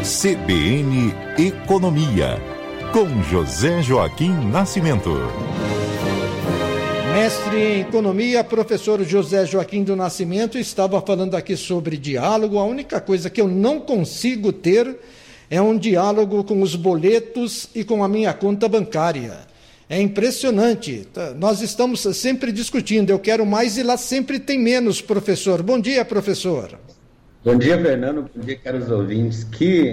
CBN Economia, com José Joaquim Nascimento. Mestre em Economia, professor José Joaquim do Nascimento, estava falando aqui sobre diálogo. A única coisa que eu não consigo ter é um diálogo com os boletos e com a minha conta bancária. É impressionante. Nós estamos sempre discutindo. Eu quero mais e lá sempre tem menos, professor. Bom dia, professor. Bom dia, Fernando. Bom dia, caros ouvintes.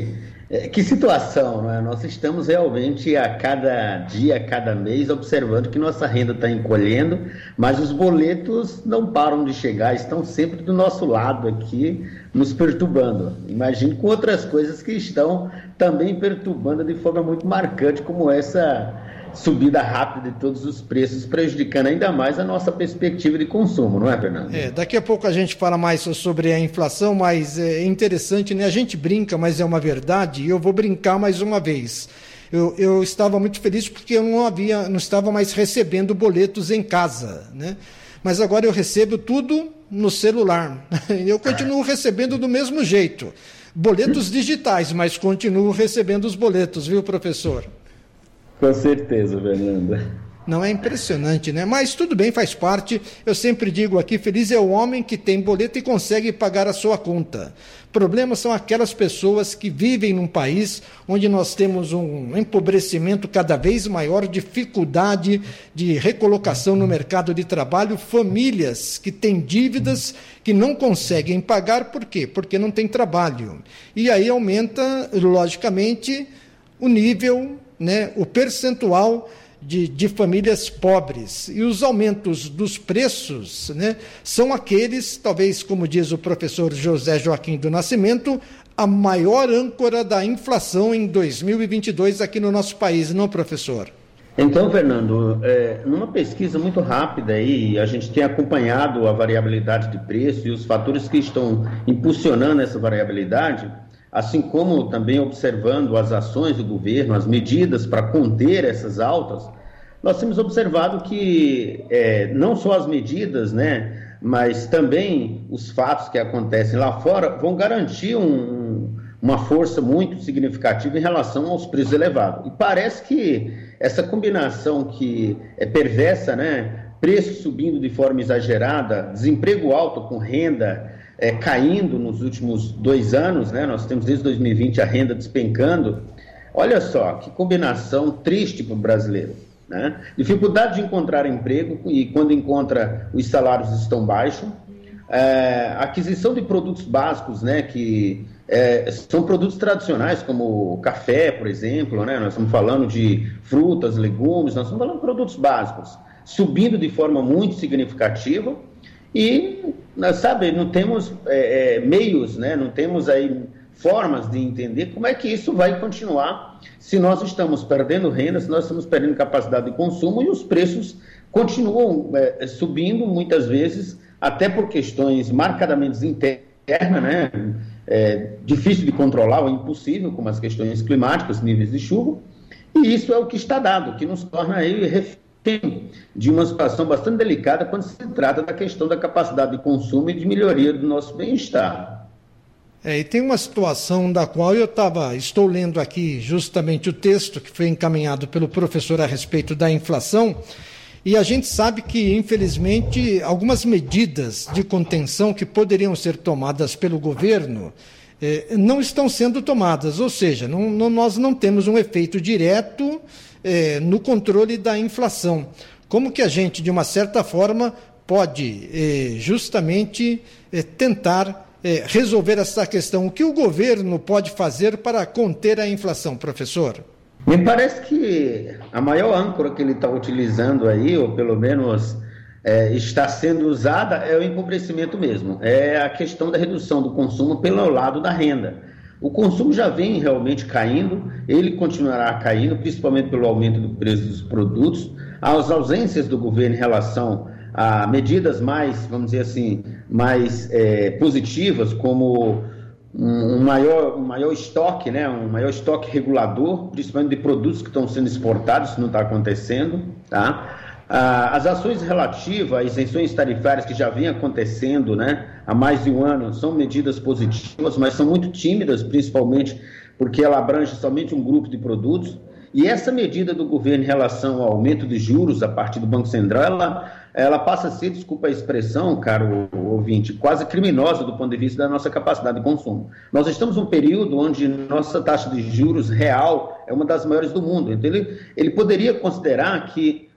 Que situação, não é? Nós estamos realmente a cada dia, a cada mês, observando que nossa renda está encolhendo, mas os boletos não param de chegar, estão sempre do nosso lado aqui, nos perturbando. Imagino com outras coisas que estão também perturbando de forma muito marcante, como essa subida rápida de todos os preços, prejudicando ainda mais a nossa perspectiva de consumo, não é, Fernando? Daqui a pouco a gente fala mais sobre a inflação, mas é interessante, né? A gente brinca, mas é uma verdade, e eu vou brincar mais uma vez. Eu estava muito feliz porque eu não estava mais recebendo boletos em casa, né? Mas agora eu recebo tudo no celular. Eu continuo recebendo do mesmo jeito. Boletos digitais, mas continuo recebendo os boletos, viu, professor? Com certeza, Fernanda. Não, é impressionante, né? Mas tudo bem, faz parte. Eu sempre digo aqui, feliz é o homem que tem boleto e consegue pagar a sua conta. Problemas são aquelas pessoas que vivem num país onde nós temos um empobrecimento cada vez maior, dificuldade de recolocação no mercado de trabalho, famílias que têm dívidas que não conseguem pagar, por quê? Porque não tem trabalho. E aí aumenta, logicamente, o nível, né, o percentual de famílias pobres. E os aumentos dos preços, né, são aqueles, talvez, como diz o professor José Joaquim do Nascimento, a maior âncora da inflação em 2022 aqui no nosso país, não, professor? Então, Fernando, numa pesquisa muito rápida aí, a gente tem acompanhado a variabilidade de preço e os fatores que estão impulsionando essa variabilidade, assim como também observando as ações do governo, as medidas para conter essas altas, nós temos observado que não só as medidas, né, mas também os fatos que acontecem lá fora vão garantir uma força muito significativa em relação aos preços elevados. E parece que essa combinação que é perversa, né, preço subindo de forma exagerada, desemprego alto com renda caindo nos últimos 2 anos, né? Nós temos desde 2020 a renda despencando. Olha só, que combinação triste para o brasileiro, né? Dificuldade de encontrar emprego e quando encontra os salários estão baixos. Aquisição de produtos básicos, né? Que são produtos tradicionais como café, por exemplo, né? Nós estamos falando de frutas, legumes, nós estamos falando de produtos básicos, subindo de forma muito significativa. E, sabe, não temos meios, né? Não temos aí formas de entender como é que isso vai continuar se nós estamos perdendo renda, se nós estamos perdendo capacidade de consumo e os preços continuam subindo, muitas vezes, até por questões marcadamente internas, né? Difícil de controlar ou impossível, como as questões climáticas, níveis de chuva, e isso é o que está dado, que nos torna aí de uma situação bastante delicada quando se trata da questão da capacidade de consumo e de melhoria do nosso bem-estar. E tem uma situação da qual estou lendo aqui justamente o texto que foi encaminhado pelo professor a respeito da inflação, e a gente sabe que, infelizmente, algumas medidas de contenção que poderiam ser tomadas pelo governo não estão sendo tomadas, ou seja, nós não temos um efeito direto no controle da inflação. Como que a gente, de uma certa forma, pode justamente tentar resolver essa questão? O que o governo pode fazer para conter a inflação, professor? Me parece que a maior âncora que ele está utilizando aí, ou pelo menos está sendo usada, é o empobrecimento mesmo. É a questão da redução do consumo pelo lado da renda. O consumo já vem realmente caindo, ele continuará caindo, principalmente pelo aumento do preço dos produtos, as ausências do governo em relação a medidas mais, vamos dizer assim, mais positivas, como um maior estoque, né? Um maior estoque regulador, principalmente de produtos que estão sendo exportados, isso não está acontecendo, tá? As ações relativas a isenções tarifárias que já vêm acontecendo, né? há mais de um ano, são medidas positivas, mas são muito tímidas, principalmente porque ela abrange somente um grupo de produtos. E essa medida do governo em relação ao aumento de juros a partir do Banco Central, ela passa a ser, desculpa a expressão, caro ouvinte, quase criminosa do ponto de vista da nossa capacidade de consumo. Nós estamos num período onde nossa taxa de juros real é uma das maiores do mundo. Então, ele poderia considerar que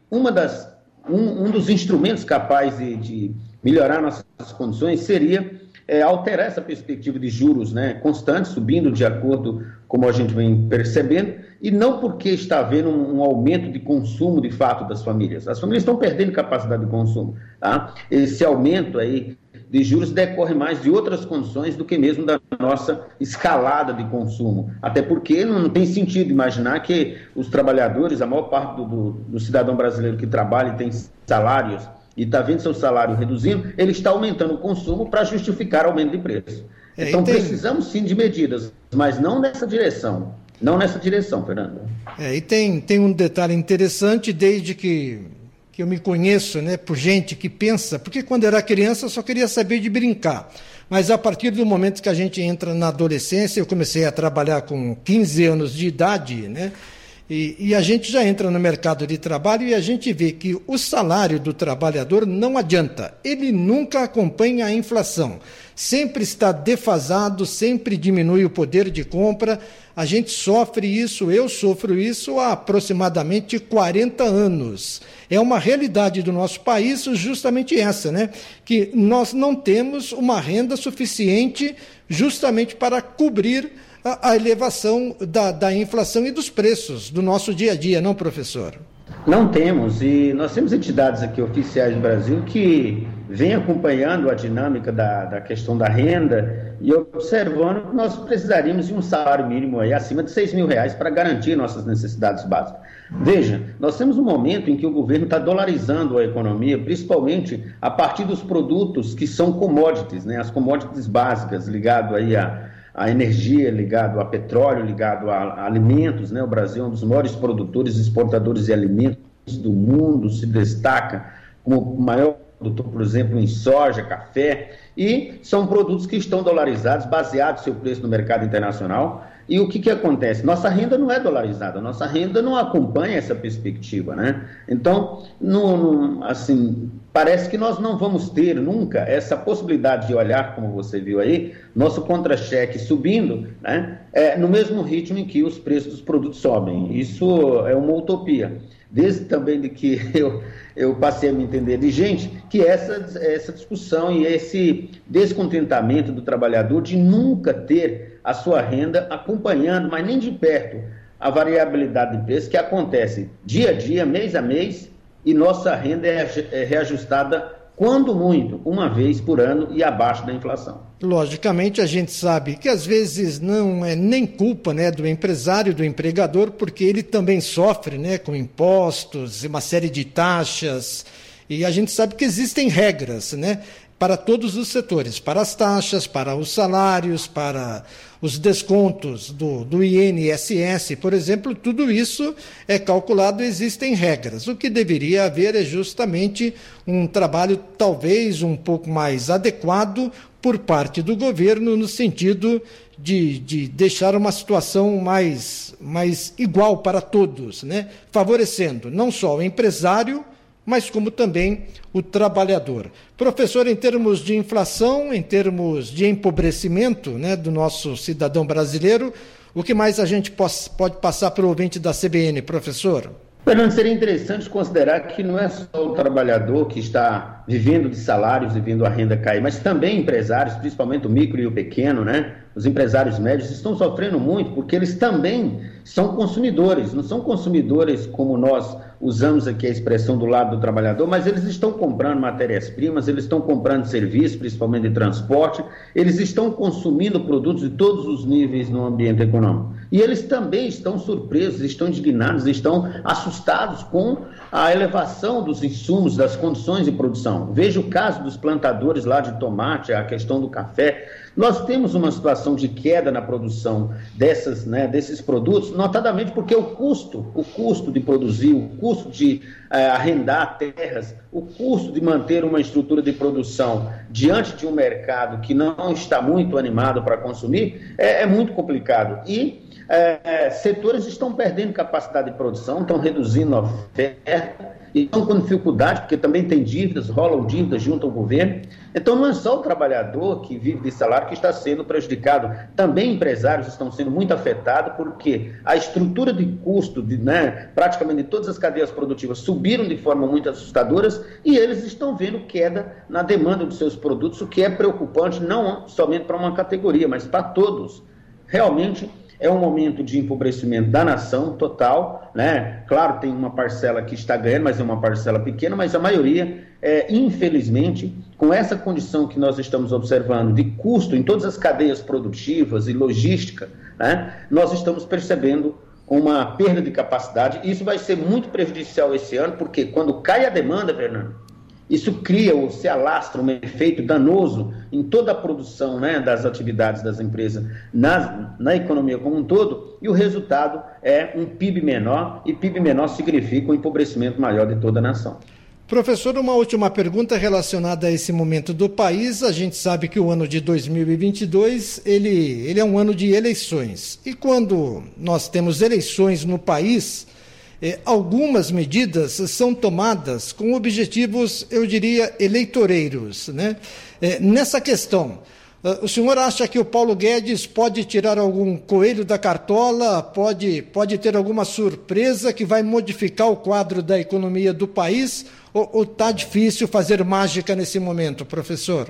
um dos instrumentos capazes de melhorar nossas condições seria alterar essa perspectiva de juros, né, constantes, subindo de acordo como a gente vem percebendo, e não porque está havendo um aumento de consumo de fato das famílias. As famílias estão perdendo capacidade de consumo. Tá? Esse aumento aí de juros decorre mais de outras condições do que mesmo da nossa escalada de consumo. Até porque não tem sentido imaginar que os trabalhadores, a maior parte do cidadão brasileiro que trabalha e tem salários e está vendo seu salário reduzindo, ele está aumentando o consumo para justificar aumento de preço. Então precisamos sim de medidas, mas não nessa direção. Não nessa direção, Fernando. E tem um detalhe interessante, desde que eu me conheço, né, por gente que pensa, porque quando era criança eu só queria saber de brincar. Mas a partir do momento que a gente entra na adolescência, eu comecei a trabalhar com 15 anos de idade, né? E a gente já entra no mercado de trabalho e a gente vê que o salário do trabalhador não adianta. Ele nunca acompanha a inflação. Sempre está defasado, sempre diminui o poder de compra. A gente sofre isso, eu sofro isso há aproximadamente 40 anos. É uma realidade do nosso país justamente essa, né? Que nós não temos uma renda suficiente justamente para cobrir a elevação da inflação e dos preços do nosso dia a dia, não, professor? Não temos, e nós temos entidades aqui oficiais do Brasil que vêm acompanhando a dinâmica da questão da renda e observando que nós precisaríamos de um salário mínimo aí acima de R$6.000 para garantir nossas necessidades básicas. Veja, nós temos um momento em que o governo está dolarizando a economia, principalmente a partir dos produtos que são commodities, né? As commodities básicas, ligado aí a energia, ligado a petróleo, ligado a alimentos, né? O Brasil é um dos maiores produtores e exportadores de alimentos do mundo, se destaca como o maior produtor, por exemplo, em soja, café, e são produtos que estão dolarizados, baseados no seu preço no mercado internacional. E o que acontece? Nossa renda não é dolarizada, nossa renda não acompanha essa perspectiva, né? Então, assim, parece que nós não vamos ter nunca essa possibilidade de olhar, como você viu aí, nosso contra-cheque subindo, né? No mesmo ritmo em que os preços dos produtos sobem. Isso é uma utopia. Desde também de que eu passei a me entender de gente, que essa discussão e esse descontentamento do trabalhador de nunca ter a sua renda acompanhando, mas nem de perto, a variabilidade de preço que acontece dia a dia, mês a mês, e nossa renda é reajustada, quando muito, uma vez por ano e abaixo da inflação. Logicamente, a gente sabe que às vezes não é nem culpa, né, do empresário, do empregador, porque ele também sofre, né, com impostos e uma série de taxas, e a gente sabe que existem regras, né, para todos os setores, para as taxas, para os salários, para os descontos do INSS, por exemplo, tudo isso é calculado, existem regras. O que deveria haver é justamente um trabalho talvez um pouco mais adequado por parte do governo, no sentido de deixar uma situação mais igual para todos, né? Favorecendo não só o empresário, mas como também o trabalhador. Professor, em termos de inflação, em termos de empobrecimento, né, do nosso cidadão brasileiro, o que mais a gente pode passar para o ouvinte da CBN, professor? Fernando, seria interessante considerar que não é só o trabalhador que está vivendo de salários e vendo a renda cair, mas também empresários, principalmente o micro e o pequeno, né? Os empresários médios estão sofrendo muito porque eles também são consumidores, não são consumidores como nós usamos aqui a expressão do lado do trabalhador, mas eles estão comprando matérias-primas, eles estão comprando serviços, principalmente de transporte, eles estão consumindo produtos de todos os níveis no ambiente econômico. E eles também estão surpresos, estão indignados, estão assustados com a elevação dos insumos, das condições de produção. Veja o caso dos plantadores lá de tomate, a questão do café. Nós temos uma situação de queda na produção desses produtos, notadamente porque o custo de produzir, o custo de arrendar terras, o custo de manter uma estrutura de produção diante de um mercado que não está muito animado para consumir, é muito complicado. E setores estão perdendo capacidade de produção, estão reduzindo a oferta, e estão com dificuldade, porque também tem dívidas, rolam dívidas junto ao governo. Então não é só o trabalhador que vive de salário que está sendo prejudicado, também empresários estão sendo muito afetados, porque a estrutura de custo praticamente de todas as cadeias produtivas subiram de forma muito assustadora e eles estão vendo queda na demanda dos seus produtos, o que é preocupante não somente para uma categoria, mas para todos. Realmente é um momento de empobrecimento da nação total, né? Claro, tem uma parcela que está ganhando, mas é uma parcela pequena, mas a maioria, infelizmente, com essa condição que nós estamos observando de custo em todas as cadeias produtivas e logística, né? Nós estamos percebendo uma perda de capacidade. Isso vai ser muito prejudicial esse ano, porque quando cai a demanda, Fernando, isso cria ou se alastra um efeito danoso em toda a produção, né, das atividades das empresas na economia como um todo, e o resultado é um PIB menor, e PIB menor significa um empobrecimento maior de toda a nação. Professor, uma última pergunta relacionada a esse momento do país. A gente sabe que o ano de 2022, ele é um ano de eleições. E quando nós temos eleições no país, algumas medidas são tomadas com objetivos, eu diria, eleitoreiros, né? Nessa questão, o senhor acha que o Paulo Guedes pode tirar algum coelho da cartola, pode ter alguma surpresa que vai modificar o quadro da economia do país, ou está difícil fazer mágica nesse momento, professor?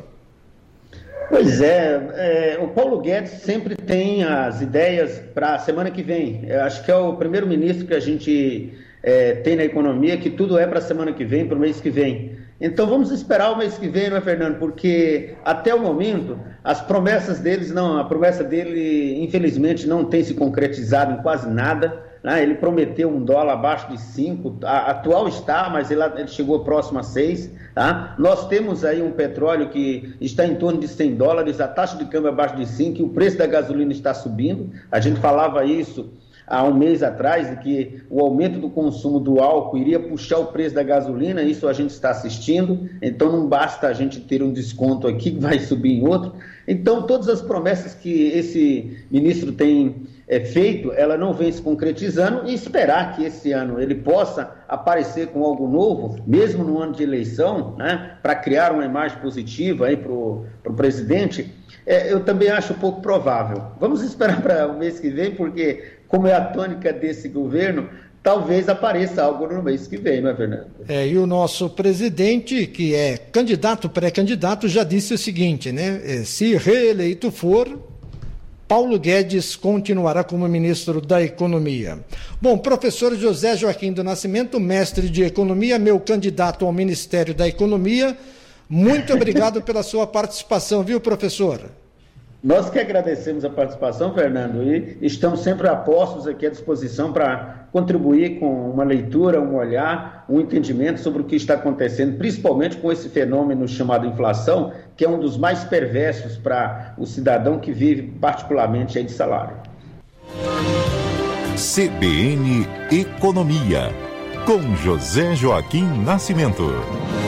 Pois o Paulo Guedes sempre tem as ideias para a semana que vem. Eu acho que é o primeiro-ministro que a gente tem na economia, que tudo é para a semana que vem, para o mês que vem. Então vamos esperar o mês que vem, não é, Fernando? Porque até o momento as promessas deles a promessa dele, infelizmente, não tem se concretizado em quase nada. Ele prometeu $1 abaixo de 5, a atual está, mas ele chegou próximo a 6. Tá? Nós temos aí um petróleo que está em torno de $100, a taxa de câmbio abaixo de 5, e o preço da gasolina está subindo. A gente falava isso há um mês atrás, de que o aumento do consumo do álcool iria puxar o preço da gasolina, isso a gente está assistindo, então não basta a gente ter um desconto aqui que vai subir em outro. Então todas as promessas que esse ministro tem feito, ela não vem se concretizando, e esperar que esse ano ele possa aparecer com algo novo, mesmo no ano de eleição, né, para criar uma imagem positiva para o presidente, eu também acho pouco provável. Vamos esperar para o mês que vem, porque, como é a tônica desse governo, talvez apareça algo no mês que vem, não é, Fernando? E o nosso presidente, que é pré-candidato, já disse o seguinte, né? Se reeleito for, Paulo Guedes continuará como ministro da Economia. Bom, professor José Joaquim do Nascimento, mestre de Economia, meu candidato ao Ministério da Economia, muito obrigado pela sua participação, viu, professor? Nós que agradecemos a participação, Fernando, e estamos sempre a postos aqui à disposição para contribuir com uma leitura, um olhar, um entendimento sobre o que está acontecendo, principalmente com esse fenômeno chamado inflação, que é um dos mais perversos para o cidadão que vive particularmente aí de salário. CBN Economia, com José Joaquim Nascimento.